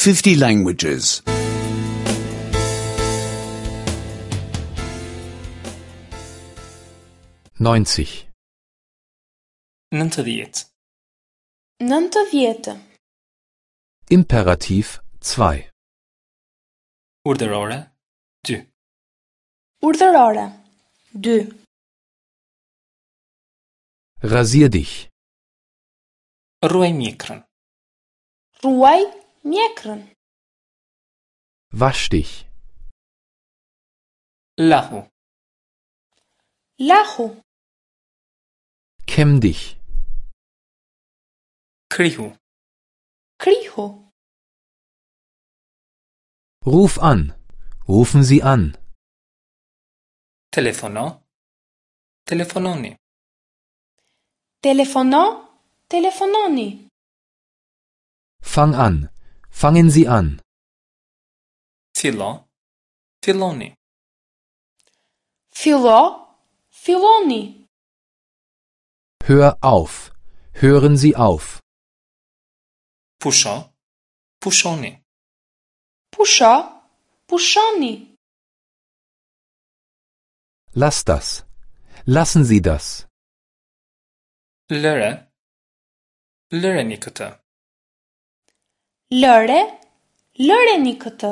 50 languages. 90. 90. 90. Imperativ 2. Urdhërore 2. Urdhërore 2. Rasier dich. Ruaj mjekrën. Ruaj mjekrën. Wasch dich. Lahu. Lahu. Kämm dich. Krihu. Krihu. Ruf an. Rufen Sie an. Telefono. Telefononi. Telefono. Telefononi. Fang an. Fangen Sie an. Fillo. Filloni. Fillo. Filloni. Hör auf. Hören Sie auf. Pusho. Pushoni. Pusho. Pushoni. Lass das. Lassen Sie das. Lëre. Lëreni këtë. Lëre. Lëreni këtë.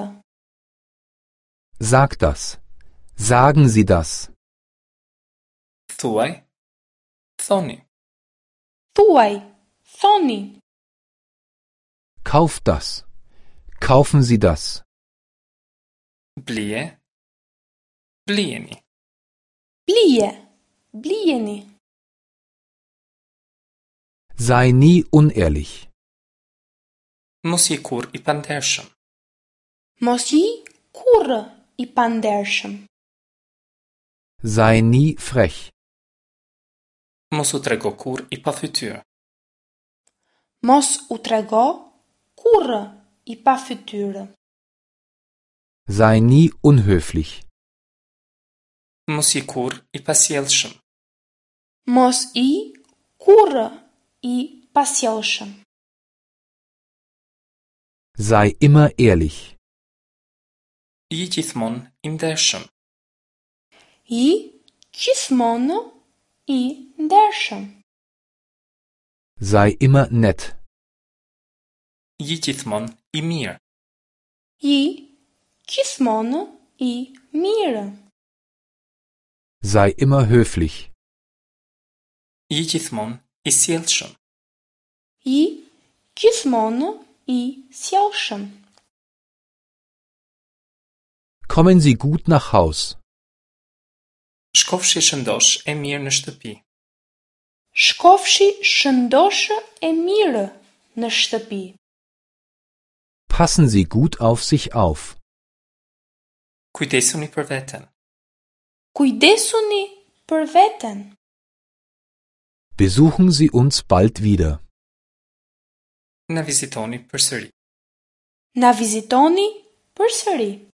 Sag das. Sagen Sie das. Thuaj. Thoni. Thuaj. Thoni. Kauf das. Kaufen Sie das. Blije. Blijeni. Blije. Blijeni. Sei nie unehrlich. Mos je kur I pandershëm. Mos je kurrë I pandershëm. Sei nie frech. Mos u trego kur I pafytyrë. Mos u trego kurrë I pafytyrë. Sei nie unhöflich. Mos je kur I pasjellshëm. Mos I kurrë I pasjellshëm. Sei immer ehrlich. Je gjithmonë I ndershëm. I gjithmonë I ndershëm. Sei immer nett. Je gjithmonë I mirë. I gjithmonë I mirë. Sei immer höflich. Je gjithmonë I sjellshëm. I gjithmonë I sjellshëm. Kommen Sie gut nach Haus. Shkofshi shëndosh e mirë në shtëpi. Shkofshi shëndoshë e mirë në shtëpi. Passen Sie gut auf sich auf. Kujdesuni për veten. Kujdesuni për veten. Besuchen Sie uns bald wieder. Na vizitoni përsëri. Na vizitoni përsëri.